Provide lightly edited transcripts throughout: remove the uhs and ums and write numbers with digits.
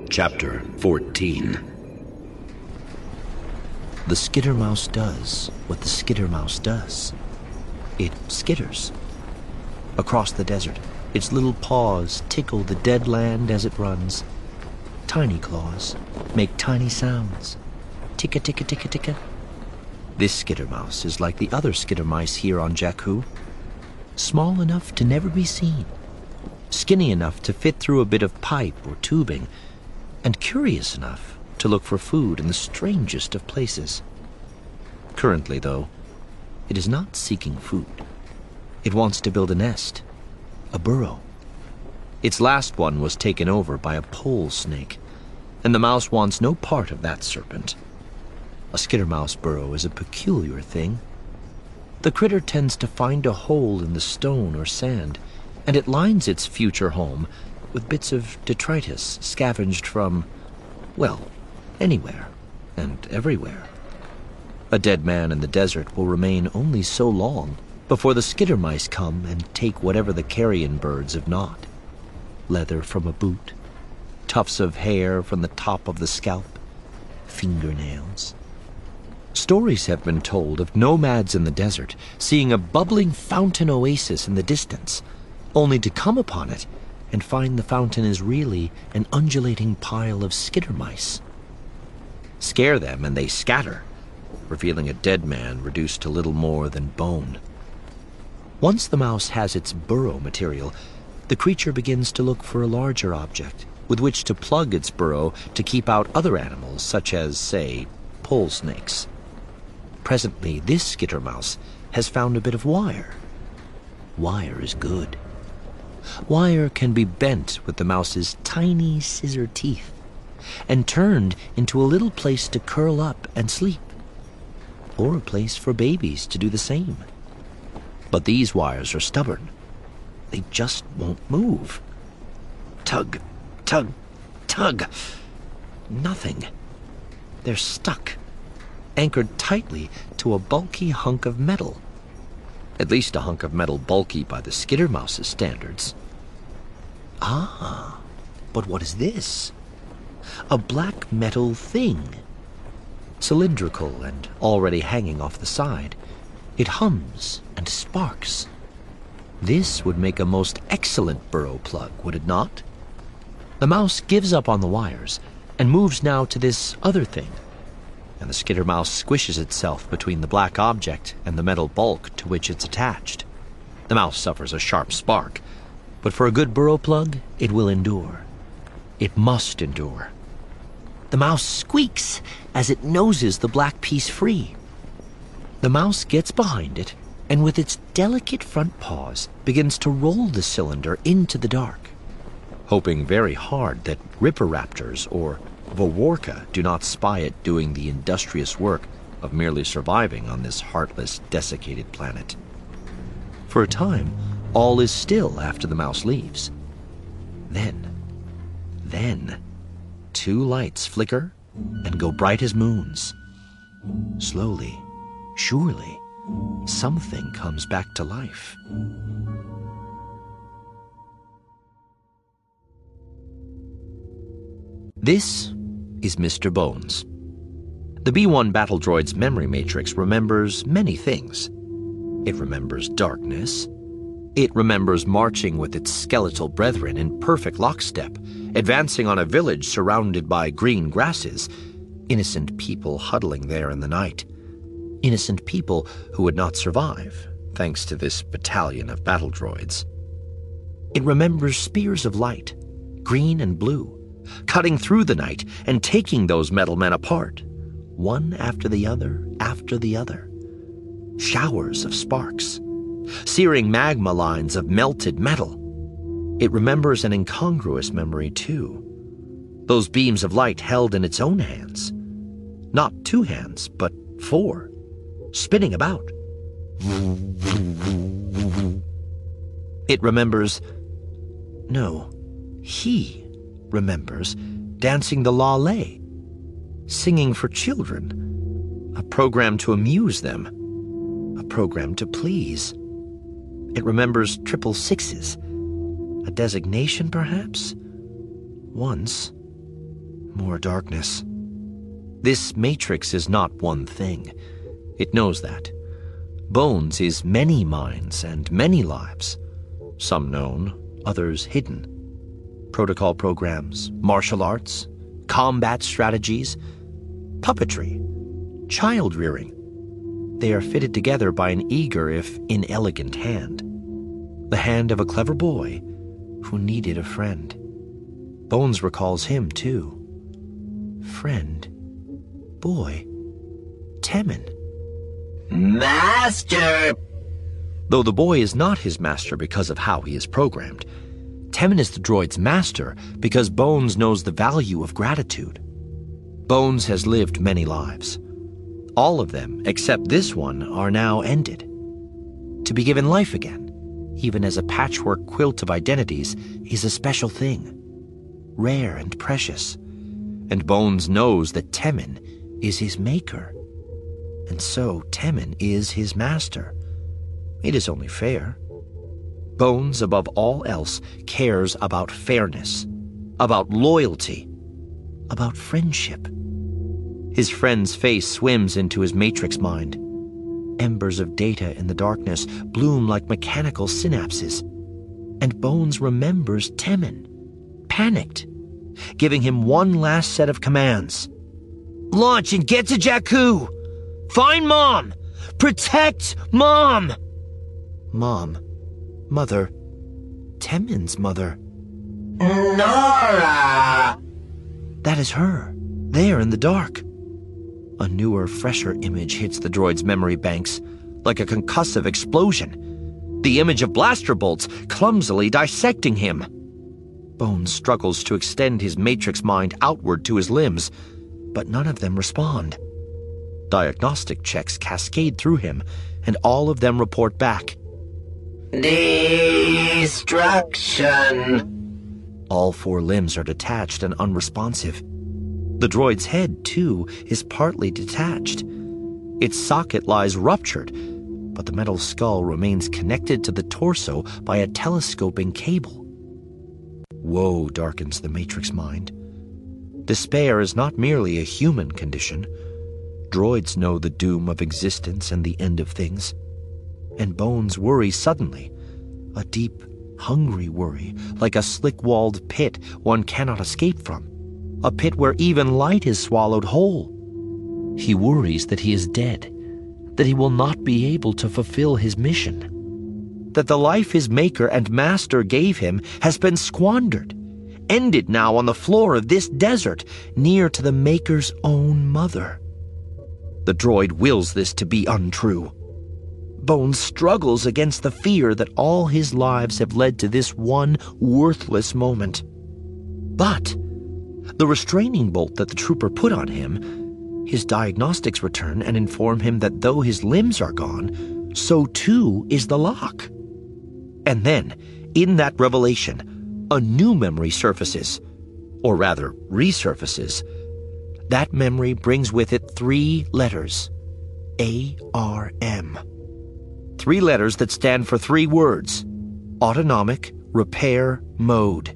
Chapter 14. The skittermouse does what the skittermouse does. It skitters. Across the desert, its little paws tickle the dead land as it runs. Tiny claws make tiny sounds. Ticka, ticka, ticka, ticka. This skittermouse is like the other skittermice here on Jakku. Small enough to never be seen. Skinny enough to fit through a bit of pipe or tubing, and curious enough to look for food in the strangest of places. Currently, though, it is not seeking food. It wants to build a nest, a burrow. Its last one was taken over by a pole snake, and the mouse wants no part of that serpent. A skittermouse burrow is a peculiar thing. The critter tends to find a hole in the stone or sand, and it lines its future home with bits of detritus scavenged from, well, anywhere and everywhere. A dead man in the desert will remain only so long before the skittermice come and take whatever the carrion birds have not. Leather from a boot, tufts of hair from the top of the scalp, fingernails. Stories have been told of nomads in the desert seeing a bubbling fountain oasis in the distance, only to come upon it and find the fountain is really an undulating pile of skittermice. Scare them and they scatter, revealing a dead man reduced to little more than bone. Once the mouse has its burrow material, the creature begins to look for a larger object with which to plug its burrow to keep out other animals such as, say, pole snakes. Presently, this skittermouse has found a bit of wire. Wire is good. Wire can be bent with the mouse's tiny scissor teeth and turned into a little place to curl up and sleep, or a place for babies to do the same. But these wires are stubborn. They just won't move. Tug, tug, tug. Nothing. They're stuck, anchored tightly to a bulky hunk of metal. At least a hunk of metal bulky by the skittermouse's standards. Ah, but what is this? A black metal thing. Cylindrical and already hanging off the side, it hums and sparks. This would make a most excellent burrow plug, would it not? The mouse gives up on the wires and moves now to this other thing, and the skittermouse squishes itself between the black object and the metal bulk to which it's attached. The mouse suffers a sharp spark, but for a good burrow plug, it will endure. It must endure. The mouse squeaks as it noses the black piece free. The mouse gets behind it, and with its delicate front paws begins to roll the cylinder into the dark, hoping very hard that ripperaptors or Vaworka do not spy it doing the industrious work of merely surviving on this heartless, desiccated planet. For a time, all is still after the mouse leaves. Then, two lights flicker and go bright as moons. Slowly, surely, something comes back to life. This is Mr. Bones. The B-1 battle droid's memory matrix remembers many things. It remembers darkness. It remembers marching with its skeletal brethren in perfect lockstep, advancing on a village surrounded by green grasses, innocent people huddling there in the night. Innocent people who would not survive, thanks to this battalion of battle droids. It remembers spears of light, green and blue, cutting through the night and taking those metal men apart, one after the other after the other. Showers of sparks, searing magma lines of melted metal. It remembers an incongruous memory, too. Those beams of light held in its own hands. Not 2 hands, but 4, spinning about. It remembers... No, he remembers dancing the Lale, singing for children, a program to amuse them, a program to please. It remembers 666s, a designation perhaps? Once, More darkness. This matrix is not one thing. It knows that. Bones is many minds and many lives. Some known, others hidden. Protocol programs, martial arts, combat strategies, puppetry, child rearing. They are fitted together by an eager if inelegant hand. The hand of a clever boy who needed a friend. Bones recalls him, too. Friend. Boy. Temmin. Master! Though the boy is not his master because of how he is programmed, Temmin is the droid's master because Bones knows the value of gratitude. Bones has lived many lives. All of them, except this one, are now ended. To be given life again, even as a patchwork quilt of identities, is a special thing. Rare and precious. And Bones knows that Temmin is his maker. And so Temmin is his master. It is only fair. Bones, above all else, cares about fairness, about loyalty, about friendship. His friend's face swims into his matrix mind. Embers of data in the darkness bloom like mechanical synapses. And Bones remembers Temmin, panicked, giving him one last set of commands. Launch and get to Jakku! Find Mom! Protect Mom! Mom. Mother. Temmin's mother. Nora! That is her, there in the dark. A newer, fresher image hits the droid's memory banks, like a concussive explosion. The image of blaster bolts clumsily dissecting him. Bones struggles to extend his matrix mind outward to his limbs, but none of them respond. Diagnostic checks cascade through him, and all of them report back. Destruction. All 4 limbs are detached and unresponsive. The droid's head, too, is partly detached. Its socket lies ruptured, but the metal skull remains connected to the torso by a telescoping cable. Woe darkens the matrix mind. Despair is not merely a human condition. Droids know the doom of existence and the end of things. And Bones worries suddenly, a deep, hungry worry, like a slick-walled pit one cannot escape from, a pit where even light is swallowed whole. He worries that he is dead, that he will not be able to fulfill his mission, that the life his maker and master gave him has been squandered, ended now on the floor of this desert, near to the maker's own mother. The droid wills this to be untrue. Bones struggles against the fear that all his lives have led to this one worthless moment. But the restraining bolt that the trooper put on him, his diagnostics return and inform him that though his limbs are gone, so too is the lock. And then, in that revelation, a new memory surfaces, or rather resurfaces. That memory brings with it 3 letters, ARM. 3 letters that stand for 3 words, Autonomic Repair Mode.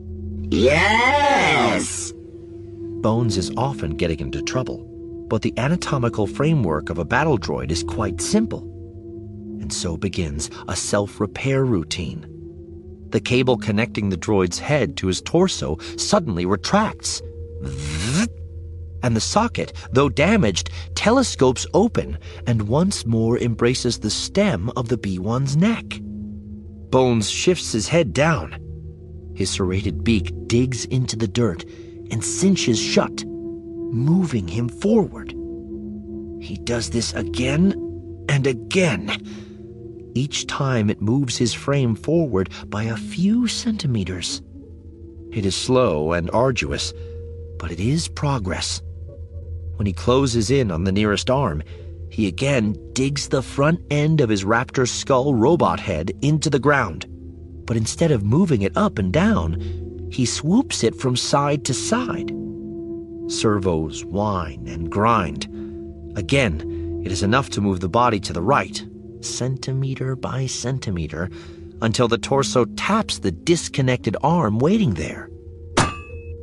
Yes! Bones is often getting into trouble, but the anatomical framework of a battle droid is quite simple. And so begins a self-repair routine. The cable connecting the droid's head to his torso suddenly retracts. And the socket, though damaged, telescopes open and once more embraces the stem of the B-1's neck. Bones shifts his head down. His serrated beak digs into the dirt and cinches shut, moving him forward. He does this again and again. Each time it moves his frame forward by a few centimeters. It is slow and arduous, but it is progress. When he closes in on the nearest arm, he again digs the front end of his Raptor skull robot head into the ground. But instead of moving it up and down, he swoops it from side to side. Servos whine and grind. Again, it is enough to move the body to the right, centimeter by centimeter, until the torso taps the disconnected arm waiting there.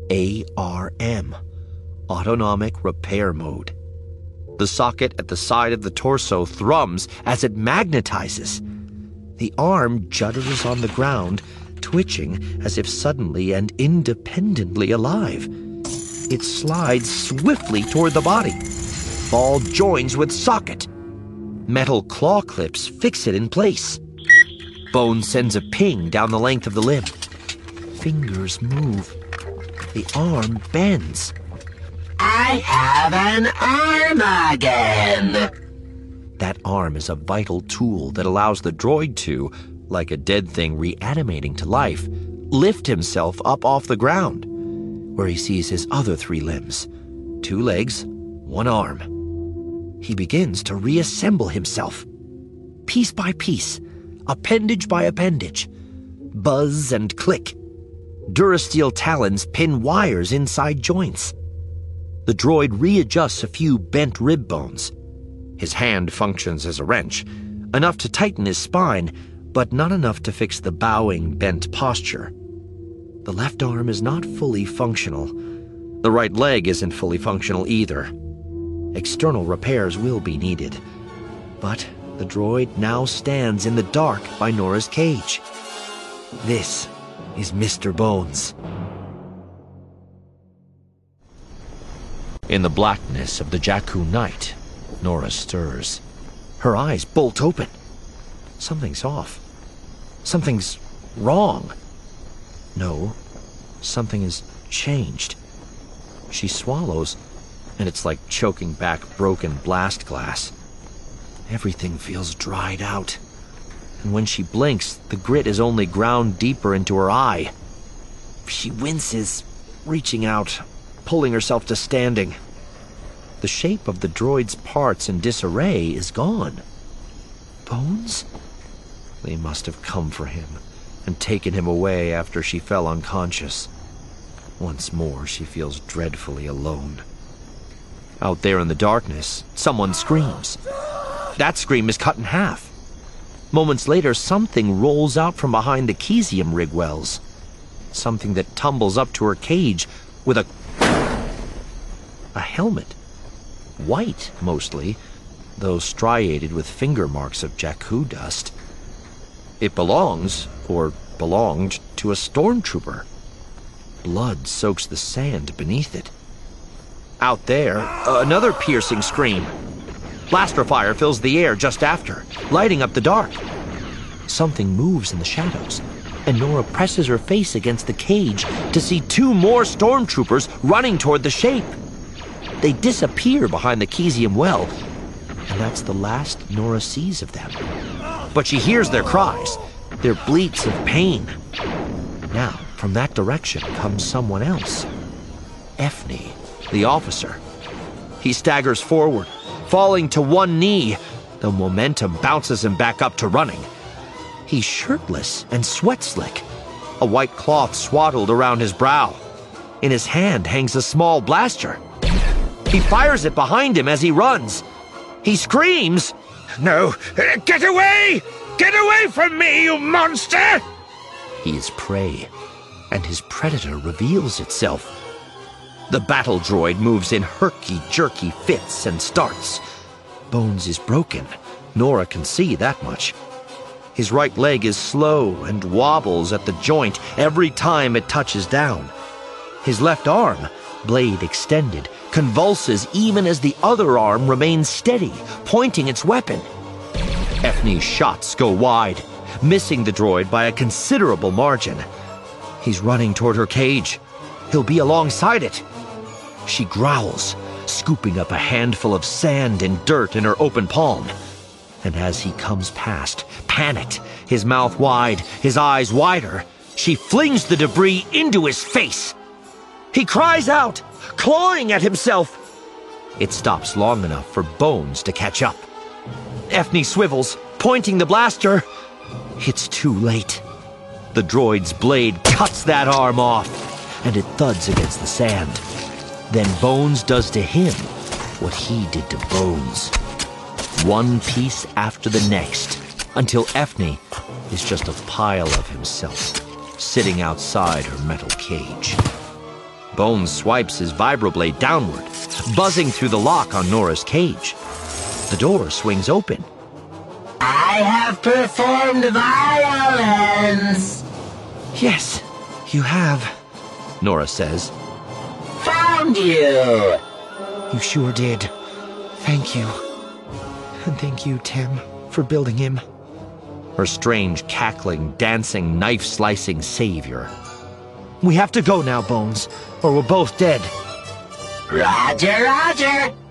ARM, Autonomic Repair Mode. The socket at the side of the torso thrums as it magnetizes. The arm judders on the ground, twitching as if suddenly and independently alive. It slides swiftly toward the body. Ball joins with socket. Metal claw clips fix it in place. Bones sends a ping down the length of the limb. Fingers move. The arm bends. I have an arm again! That arm is a vital tool that allows the droid to, like a dead thing reanimating to life, lift himself up off the ground, where he sees his other 3 limbs, 2 legs, 1 arm. He begins to reassemble himself, piece by piece, appendage by appendage. Buzz and click. Durasteel talons pin wires inside joints. The droid readjusts a few bent rib bones. His hand functions as a wrench, enough to tighten his spine, but not enough to fix the bowing, bent posture. The left arm is not fully functional. The right leg isn't fully functional either. External repairs will be needed. But the droid now stands in the dark by Nora's cage. This is Mr. Bones. In the blackness of the Jakku night, Nora stirs. Her eyes bolt open. Something's off. Something's wrong. No, something has changed. She swallows, and it's like choking back broken blast glass. Everything feels dried out. And when she blinks, the grit is only ground deeper into her eye. She winces, reaching out, pulling herself to standing. The shape of the droid's parts in disarray is gone. Bones? They must have come for him and taken him away after she fell unconscious. Once more, she feels dreadfully alone. Out there in the darkness, someone screams. That scream is cut in half. Moments later, something rolls out from behind the Kesium rig wells. Something that tumbles up to her cage with a helmet. White, mostly, though striated with finger marks of Jakku dust. It belongs, or belonged, to a stormtrooper. Blood soaks the sand beneath it. Out there, another piercing scream. Blaster fire fills the air just after, lighting up the dark. Something moves in the shadows, and Nora presses her face against the cage to see 2 more stormtroopers running toward the shape. They disappear behind the Kesium well, and that's the last Nora sees of them. But she hears their cries, their bleats of pain. Now, from that direction comes someone else. Efni, the officer. He staggers forward, falling to one knee. The momentum bounces him back up to running. He's shirtless and sweat-slick, a white cloth swaddled around his brow. In his hand hangs a small blaster. He fires it behind him as he runs. He screams, "No! Get away! Get away from me, you monster!" He is prey, and his predator reveals itself. The battle droid moves in herky-jerky fits and starts. Bones is broken. Nora can see that much. His right leg is slow and wobbles at the joint every time it touches down. His left arm, blade extended, convulses even as the other arm remains steady, pointing its weapon. Efni's shots go wide, missing the droid by a considerable margin. He's running toward her cage. He'll be alongside it. She growls, scooping up a handful of sand and dirt in her open palm. And as he comes past, panicked, his mouth wide, his eyes wider, she flings the debris into his face. He cries out, clawing at himself. It stops long enough for Bones to catch up. Efni swivels, pointing the blaster. It's too late. The droid's blade cuts that arm off, and it thuds against the sand. Then Bones does to him what he did to Bones. One piece after the next, until Efni is just a pile of himself, sitting outside her metal cage. Bones swipes his vibroblade downward, buzzing through the lock on Nora's cage. The door swings open. I have performed violence. Yes, you have, Nora says. Found you. You sure did. Thank you. And thank you, Tim, for building him. Her strange, cackling, dancing, knife-slicing savior. We have to go now, Bones, or we're both dead. Roger, Roger.